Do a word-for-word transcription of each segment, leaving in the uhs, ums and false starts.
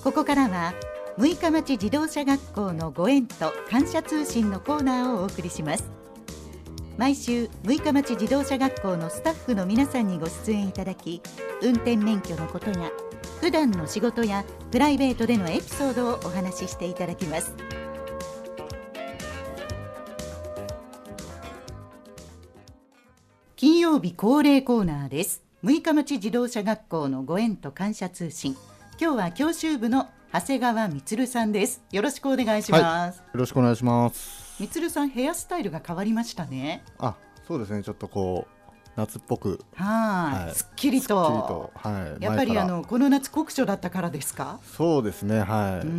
ここからは六日町自動車学校のご縁と感謝通信のコーナーをお送りします。毎週六日町自動車学校のスタッフの皆さんにご出演いただき、運転免許のことや普段の仕事やプライベートでのエピソードをお話ししていただきます。金曜日恒例コーナーです。六日町自動車学校のご縁と感謝通信。今日は教習部の長谷川充さんです。よろしくお願いします、 はい、よろしくお願いします。 充さん、ヘアスタイルが変わりましたね。 あ、そうですね、ちょっとこう夏っぽく、 はい、すっきりと、 すっきりと、はい、 やっぱりあのこの夏酷暑だったからですか？ そうですね、はい、うんうん、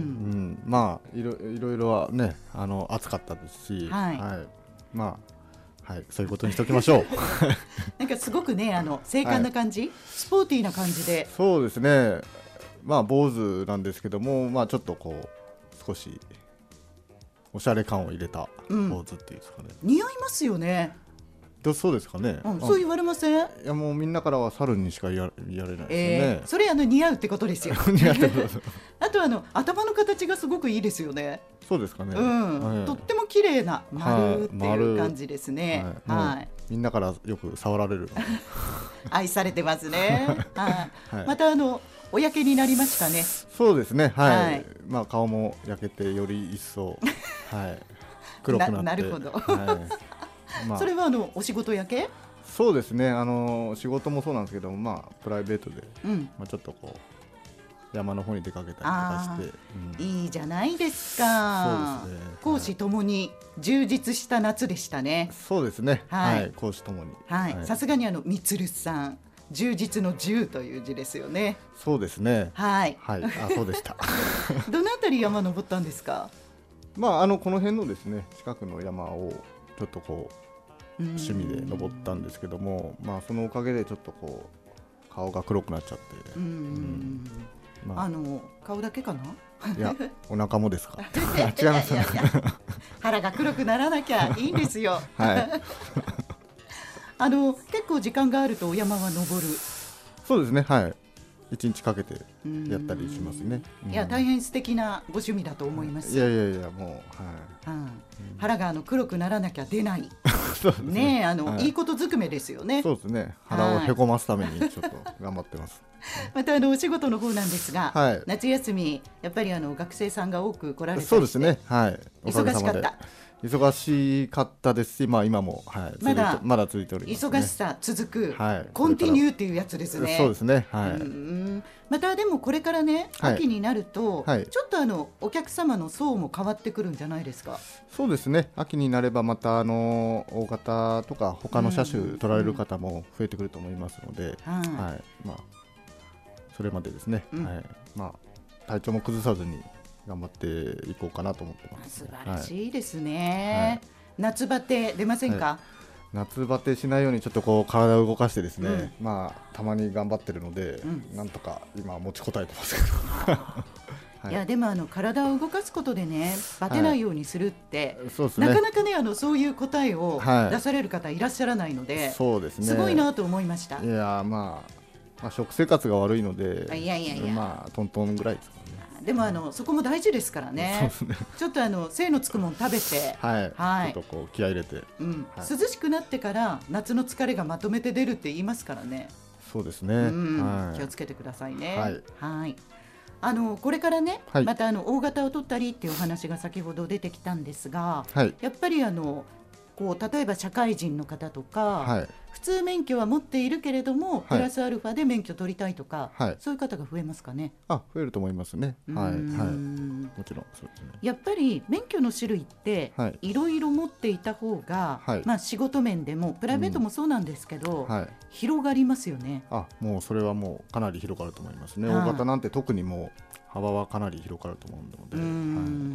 まあいろいろいろはね、あの暑かったですし、はいはい、まあはい、そういうことにしておきましょう。 なんかすごくね、あの精悍な感じ、はい、スポーティーな感じで。 そうですね、まあ坊主なんですけども、まあちょっとこう少しおしゃれ感を入れた坊主っていうんですかね、 うん、似合いますよね。 どそうですかね、 うん、そう言われません？いや、もうみんなからは猿にしか言われないですよね、 えー、それあの似合うってことですよ。 似合ってるあとあの頭の形がすごくいいですよね。 そうですかね、 うん、はい、とっても綺麗な丸っていう感じですね、 はいはいはい、みんなからよく触られる愛されてますね、はいはい、またあのお焼けになりましたね。 そうですね、はい、はい、まあ、顔も焼けてより一層、はい、黒くなって な, なるほど、はいまあ、それはあのお仕事焼け？ そうですね、あの仕事もそうなんですけど、まあ、プライベートで、うんまあ、ちょっとこう山の方に出かけたりとかして、 うん、いいじゃないですか。そうですね、講師ともに充実した夏でしたね。 そうですね、はい、はい、講師ともに、 さすがにあの充さん、充実の充という字ですよね。 そうですね、 はい、 はい、あ、そうでしたどのあたり山登ったんですか？ まあ、あのこの辺のですね、近くの山をちょっとこう趣味で登ったんですけども、まあ、そのおかげでちょっとこう顔が黒くなっちゃって、うん、うんまあ、あの顔だけかな？ いや、お腹もですか？違います。 腹が黒くならなきゃいいんですよ。 はい、 あの結構時間があるとお山は登る？ そうですね、はい、一日かけてやったりしますね。 うん、いや、大変素敵なご趣味だと思います。 いやいやいや、もう、はい、 うん、腹があの黒くならなきゃ出ないそうですね、ね、あの、はい、いいことずくめですよね。 そうですね、腹をへこますためにちょっと頑張ってます。 またあのお仕事の方なんですが、はい、夏休みやっぱりあの学生さんが多く来られたりして。そうですね、はい、 忙しかった。忙しかったですし、まあ、今も、はい、 まだまだ続いております、ね、 忙しさ続く、 はい、 コンティニューっていうやつですね。 そうですね、はい、 うん、またでもこれからね、はい、秋になると、はい、ちょっとあのお客様の層も変わってくるんじゃないですか？ そうですね、秋になればまたあの大型とか他の車種取られる方も増えてくると思いますので、うんうん、はい、まあ、それまでですね、うん、はい、まあ、体調も崩さずに頑張っていこうかなと思ってます。 素晴らしいですね、はい、夏バテ出ませんか？はい、 夏バテしないようにちょっとこう体を動かしてですね、うん、まあ、たまに頑張ってるので、うん、なんとか今持ちこたえてますけどはい、いやでもあの体を動かすことでね、バテないようにするって、はい、そうですね、なかなかね、あのそういう答えを出される方いらっしゃらないので、はい、そうですね、すごいなと思いました。いや、まあ、まあ、食生活が悪いので、 いやいやいや、 まあ、トントンぐらいですかね。 でもあのそこも大事ですからね。そうですね、ちょっとあの精のつくもの食べて、 はいはい、ちょっとこう気合い入れて、 うんはい、涼しくなってから夏の疲れがまとめて出るって言いますからね。 そうですね、うん、 はい、気をつけてくださいね。はい、はい、あのこれからね、はい、またあの大型を取ったりっていうお話が先ほど出てきたんですが、はい、やっぱりあのこう例えば社会人の方とか、はい、普通免許は持っているけれども、はい、プラスアルファで免許取りたいとか、はい、そういう方が増えますかね。 あ、増えると思いますね。はい、はい、もちろんそうですね。 やっぱり免許の種類っていろいろ持っていた方が、はい、まあ、仕事面でもプライベートもそうなんですけど、うん、はい、広がりますよね。 あ、もうそれはもうかなり広がると思いますね。大型なんて特にもう幅はかなり広がると思うので、うん、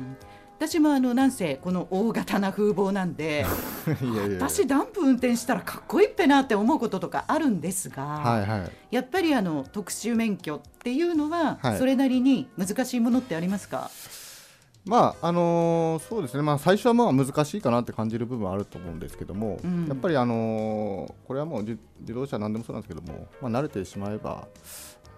はい、私もあのなんせこの大型な風貌なんでいやいやいや、私ダンプ運転したらかっこいいっぺなって思うこととかあるんですが、はいはい、やっぱりあの特殊免許っていうのはそれなりに難しいものってありますか？はい、 まああのー、そうですね、まあ、最初はまあ難しいかなって感じる部分はあると思うんですけども、うん、やっぱり、あのー、これはもう自動車何でもそうなんですけども、まあ、慣れてしまえば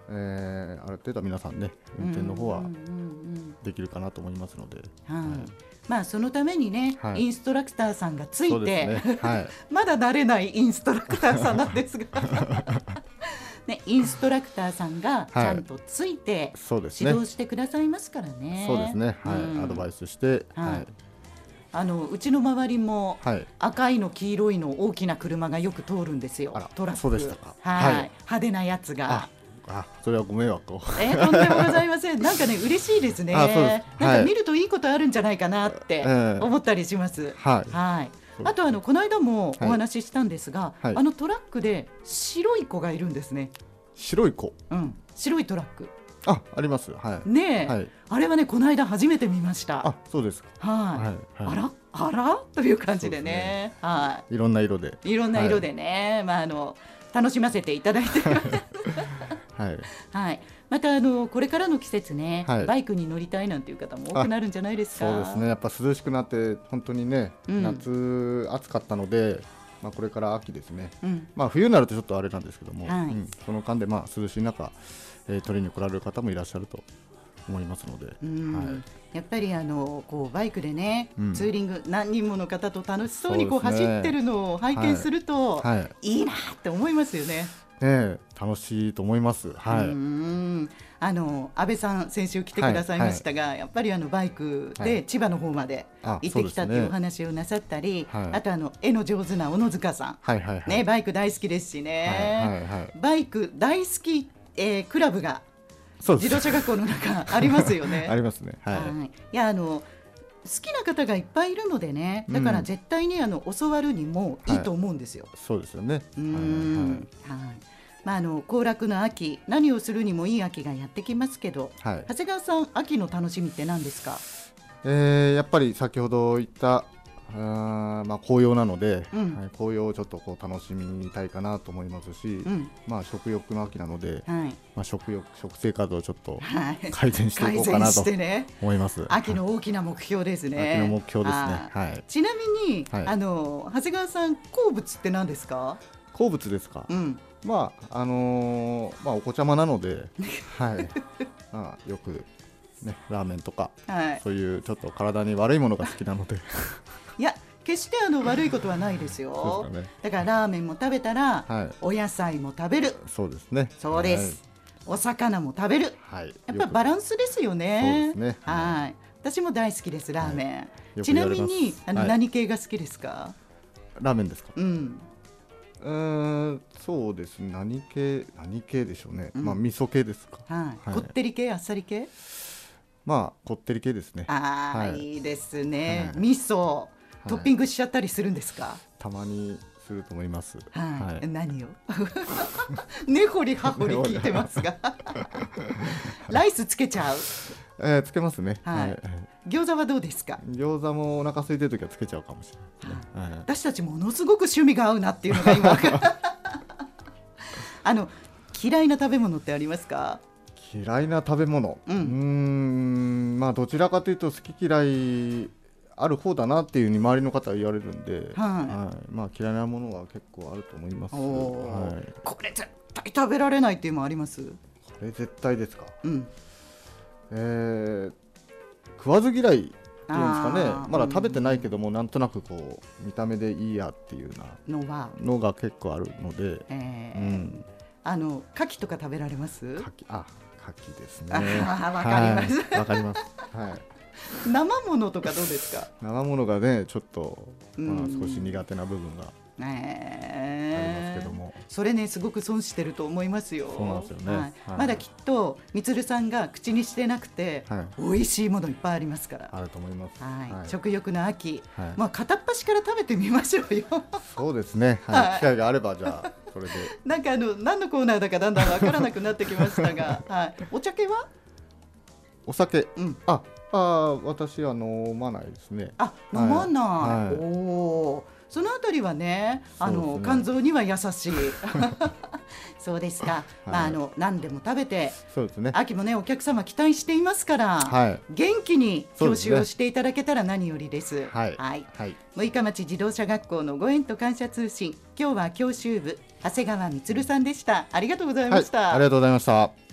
えー、ある程度は皆さんね運転の方はできるかなと思いますので、 はいはい、まあ、そのためにね、はい、インストラクターさんがついて、 ね、はい、 まだ慣れないインストラクターさんなんですがね、インストラクターさんがちゃんとついて指導してくださいますからね。 そうですね、はい、うん、アドバイスして、はいはい、 あのうちの周りも赤いの黄色いの大きな車がよく通るんですよ、トラック。 そうでしたか。 はい、はい、派手なやつが。 ああ、それはご迷惑を。 えー、とんでもございません。なんかね、嬉しいですね。あ、そうです。なんか見るといいことあるんじゃないかなって思ったりします。はい。はい。あとあのこの間もお話ししたんですが、はい、あのトラックで白い子がいるんですね。 白い子。 うん。白いトラック。 あ、あります。はい。 ねえ、はい、あれはね、この間初めて見ました。 あ、そうですか。 はい。はい、あら、あらという感じでね。でね、はい。 いろんな色で。 いろんな色でね、はい、まああの楽しませていただいてはい、 はい、またあのこれからの季節ね、はい、バイクに乗りたいなんていう方も多くなるんじゃないですか。 そうですね、やっぱ涼しくなって本当にね、うん、夏暑かったので、まあ、これから秋ですね、うん、まあ、冬になるとちょっとあれなんですけども、はい、うん、その間でまあ涼しい中、えー、取りに来られる方もいらっしゃると思いますので、うん、はい、 やっぱりあのこうバイクでね、うん、ツーリング何人もの方と楽しそうにこう走ってるのを拝見すると、はいはい、いいなって思いますよね。 ね、楽しいと思います。はい、うん、あの安倍さん先週来てくださいましたが、はいはい、やっぱりあのバイクで千葉の方まで行ってきたというお話をなさったり、はい、あとあの絵の上手な小野塚さん、はいはいはい、ね、バイク大好きですしね、はいはいはい、バイク大好き、えー、クラブが自動車学校の中ありますよね。 ありますね、はいはい、 いや、あの好きな方がいっぱいいるのでね、だから絶対にあの教わるにもいいと思うんですよ。 はい、そうですよね。 うん、はいはい、まあ、あの行楽の秋、何をするにもいい秋がやってきますけど、はい、長谷川さん、秋の楽しみって何ですか？ えー、やっぱり先ほど言ったあ、まあ、紅葉なので、うん、はい、紅葉をちょっとこう楽しみたいかなと思いますし、うん、まあ、食欲の秋なので、はい、まあ、食欲食生活をちょっと改善していこうかなと思います。 はい、秋の大きな目標ですね。 秋の目標ですね。はい、 ちなみに、はい、あの長谷川さん、好物って何ですか？ 好物ですか？うん、まああのーまあ、お子ちゃまなので、はい、まあ、よく、ね、ラーメンとか、はい、そういうちょっと体に悪いものが好きなのでいや、決してあの悪いことはないですよ。ですかね、だからラーメンも食べたら、はい、お野菜も食べる。 そうですね。 そうです、はい、お魚も食べる、はい、やっぱりバランスですよね。そうですね、はい、私も大好きです、ラーメン。はい、ちなみにあの、はい、何系が好きですか？ ラーメンですか？ うん、 うーん、そうですね、何系何系でしょうね、うん、まあ、味噌系ですか？ はいはい、こってり系、あっさり系？ まあ、こってり系ですね。 あ、はい、いいですね、はい、味噌トッピングしちゃったりするんですか？ たまにすると思います。 はいはい、何を根掘り葉掘り聞いてますがライスつけちゃう？ えー、つけますね。はい、はい、 餃子はどうですか？ 餃子もお腹空いてるときはつけちゃうかもしれないですね。はいはい、 私たちものすごく趣味が合うなっていうのが今あの嫌いな食べ物ってありますか？ 嫌いな食べ物、うん、うーん、まあ、どちらかというと好き嫌いある方だなっていうふうに周りの方は言われるんで、はいはい、まあ、嫌いなものは結構あると思います。はい、 これ絶対食べられないっていうのもあります？これ絶対ですか？ うん、 えー、食わず嫌いっていうんですかね。まだ食べてないけども、うん、なんとなくこう見た目でいいやっていうなのが結構あるので、えーうん、 あの牡蠣とか食べられます？ 牡蠣、あ、牡蠣ですね。 わかります。 わ、はい、かります。はい。 生ものとかどうですか？ 生ものがね、ちょっと、まあ、少し苦手な部分がありますけども、 えー、それね、すごく損してると思いますよ。 そうなんですよね。はいはい、 まだきっとみつるさんが口にしてなくて、はい、美味しいものいっぱいありますから。 あると思います。 はいはい、食欲の秋、はい、まあ、片っ端から食べてみましょうよ。 そうですね、はいはい、機会があればじゃあそれでなんかあの何のコーナーだかだんだんわからなくなってきましたが、はい、お茶系は？ お酒、うん、ああ、私は飲まないですね。 あ、飲まない、はい、おー、そのあたりはね、あの、ね、肝臓には優しいそうですか、はい、まあ、あの何でも食べて、そうですね、秋もね、お客様期待していますから、はい、元気に教習をしていただけたら何よりです。はいはいはい、六日町自動車学校のご縁と感謝通信、今日は教習部長谷川充さんでした。ありがとうございました。 はい、ありがとうございました。